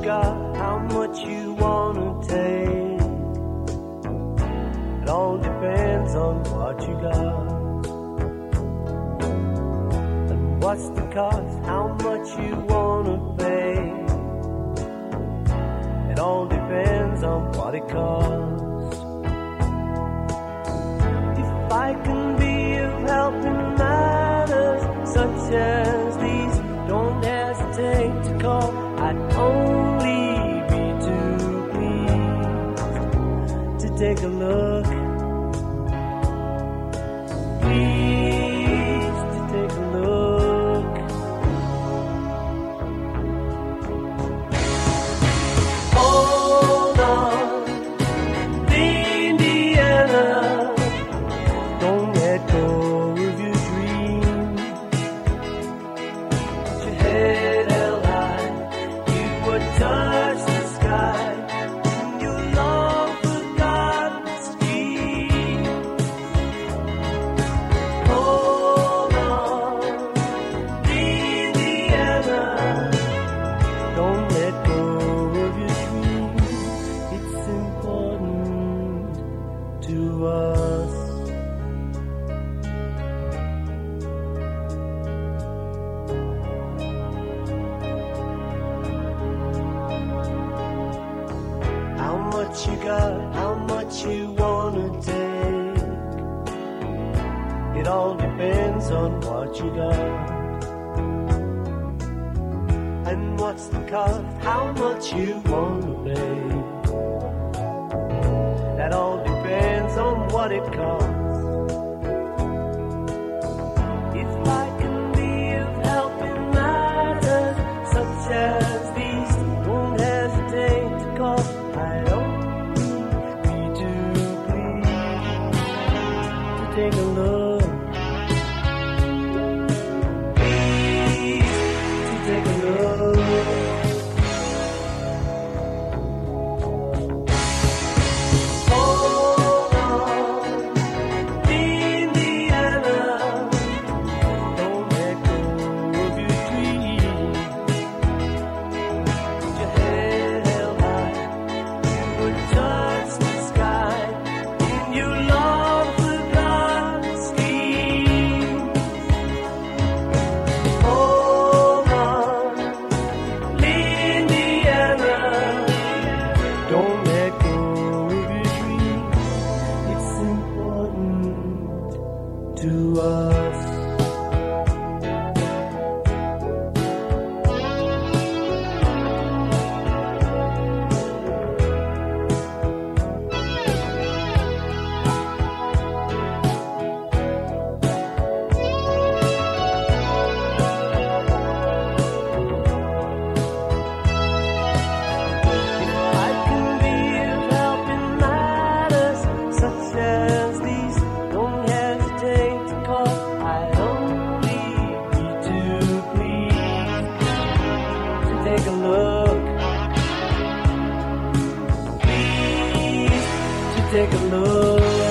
got, how much you wanna take. It all depends on what you got. And what's the cost, how much you wanna pay. It all depends on what it costs. If I can be of help in matters such as these, don't hesitate to call. I'd only be too pleased to take a look. Pleased to take a look. Hold on, Indiana. Don't let go of your dream. Put your head held high. You would touch the sky. And your long forgotten scheme. Hold on, Indiana. Don't let go of your dream. It's important to us. How much you got, how much you wanna take. It all depends on what you got. And what's the cost, how much you wanna pay. That all depends on what it costs. If I can be of help in matters such as these, don't hesitate to call. I'd only be too pleased to take a look. Pleased to take a look. Hold on, Indiana. Don't let go of your dream. Put your head held high. You would touch the sky in your long forgotten scheme. Hold on, Indiana. Don't let go of your dream. It's important to us. I can be of help in matters such as these. Don't hesitate to call. I'd only be too pleased to take a look. Pleased to take a look.